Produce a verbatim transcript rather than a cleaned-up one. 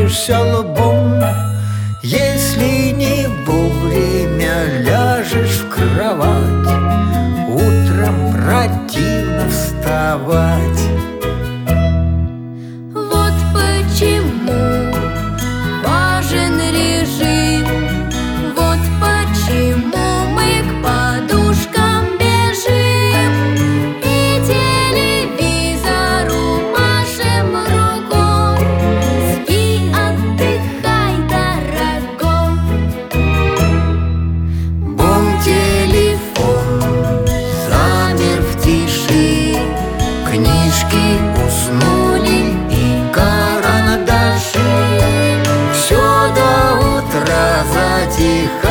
уткнешься лбом. Если не вовремя ляжешь в кровать, утром противно вставать. Вот почему важен режим, вот почему мы к подушкам бежим и телевизору машем рукой. Спи, отдыхай, дорогой. Бом-телефон замер в тиши, книжки уснули и карандаши. Все до утра затихает.